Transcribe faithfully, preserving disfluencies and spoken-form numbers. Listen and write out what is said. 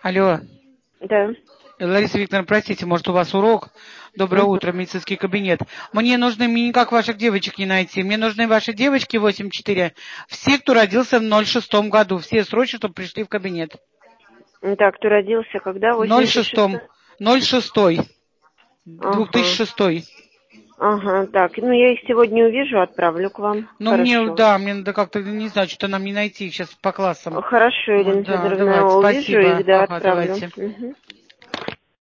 Алло. Да. Лариса Викторовна, простите, может, у вас урок? Доброе Мгм. утро, медицинский кабинет. Мне нужны, мне никак ваших девочек не найти. Мне нужны ваши девочки восемь четыре. Все, кто родился в ноль шестом году. Все срочно, чтобы пришли в кабинет. Так, кто родился когда? В ноль восемьдесят шестом. шестой? ноль шестой. две тысячи Ага. шестой. Ага, так, ну я их сегодня увижу, отправлю к вам. Ну, мне, Хорошо. да, мне надо как-то, не знаю, что-то нам не найти их сейчас по классам. Хорошо, Вот, Ирина да, Федоровна, я давайте, увижу спасибо. их, да, Ага, отправлю. давайте. Мгм.